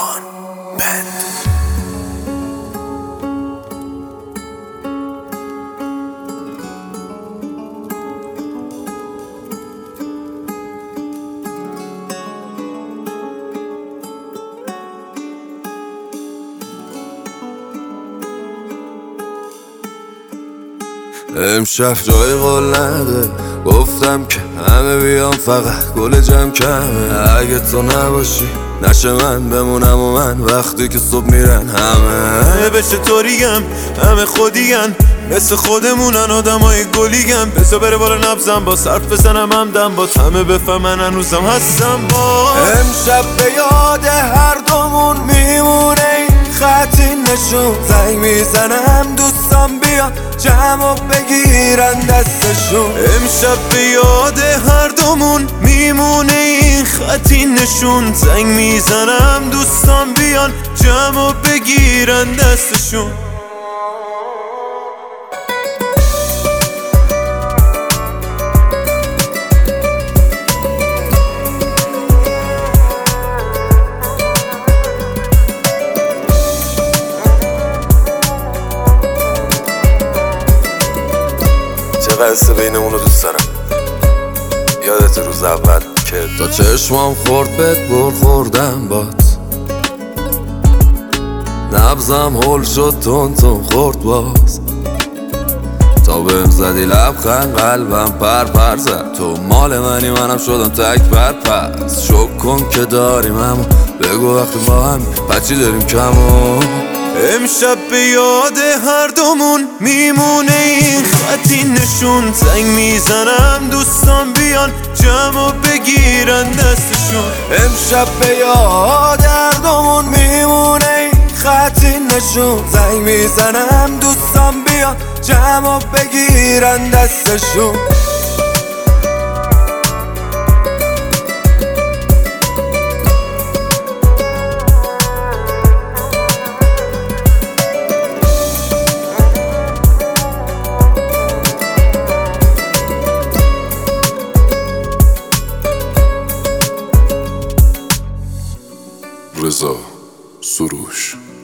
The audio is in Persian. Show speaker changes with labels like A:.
A: آن بند.
B: امشب جای قول نده، گفتم که همه بیام فقط گل جمع کمه. اگه تو نباشی نشه من بمونم و من وقتی که صبح میرن همه
A: بشه طوریم همه خودیگن مثل خودمونن آدمای گلیگن. بذار بره بالا نبزم با صرف بزنم همدم با همه بفهمن هنوزم هستم با.
B: امشب به یاد هر دومون میمونه این خطی نشون. زنگ میزنم دوستان بیان جمع و بگیرن دستشون.
A: امشب به یاد هر دومون میمونه این خطی نشون. زنگ میزنم دوستان بیان جمع و بگیرن دستشون.
B: قصه بینمونو دوست دارم. یادت روز اول که تا چشمام خورد بهت خوردم بات. نبزم هول شد تون خورد باز. تا بهم زدی لبخند قلبم پر زد. تو مال منی منم شدم تک پس شک کن که داریم اما بگو وقتی با هم بچی داریم کمو.
A: امشب به یاد هر دومون میمونه این خطی نشون. زنگ میزنم دوستان بیان جمع و بگیرن دستشون.
B: امشب به یاد هر دومون میمونه این خطی نشون. زنگ میزنم دوستان بیان جمع و بگیرن دستشون. رضا سروش.